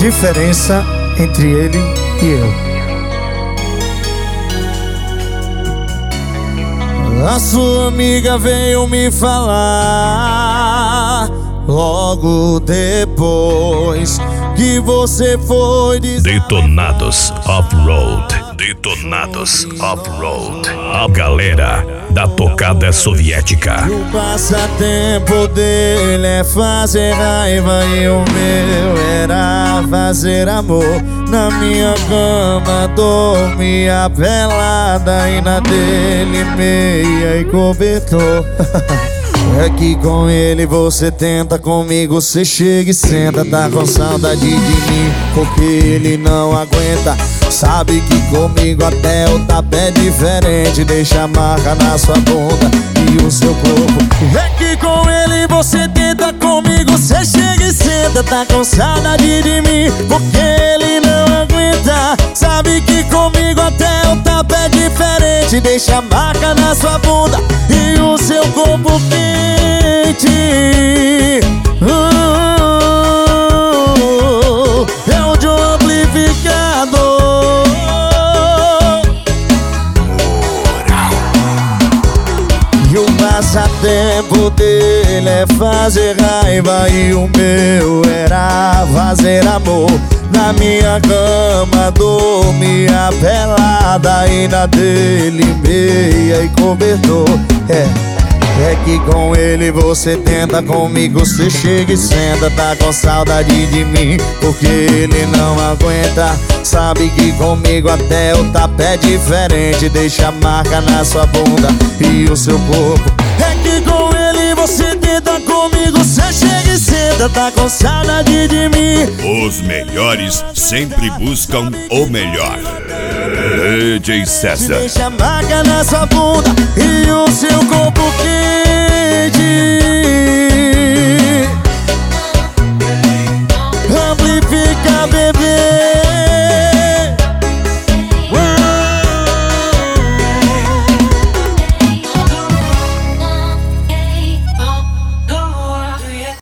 diferença entre ele e eu. A sua amiga veio me falar logo depois que você foi dizer. Detonados Off-Road. Detonados Off-Road. A galera da tocada soviética. O passatempo dele é fazer raiva e o meu era fazer amor. Na minha cama dormia pelada e na dele meia e cobertor. É que com ele você tenta, comigo você chega e senta. Tá com saudade de mim porque ele não aguenta. Sabe que comigo até o tapa é diferente. Deixa a marca na sua bunda e o seu corpo. É que com ele você tenta, comigo você chega e senta. Tá com saudade de mim porque ele não aguenta. Sabe que comigo até o tapa é diferente. Deixa a marca na sua bunda e o seu corpo quente. É o de um amplificador. E o passatempo dele é fazer raiva e o meu era fazer amor. Na minha cama dormia pelada e na dele meia e cobertor. É que com ele você tenta, comigo você chega e senta. Tá com saudade de mim porque ele não aguenta. Sabe que comigo até o tapa é diferente. Deixa a marca na sua bunda e o seu corpo. É que com ele você tenta, comigo você chega e senta. Tá com saudade de mim. Os melhores sempre buscam o melhor. DJ César. Deixa a marca na sua bunda e o seu corpo quente.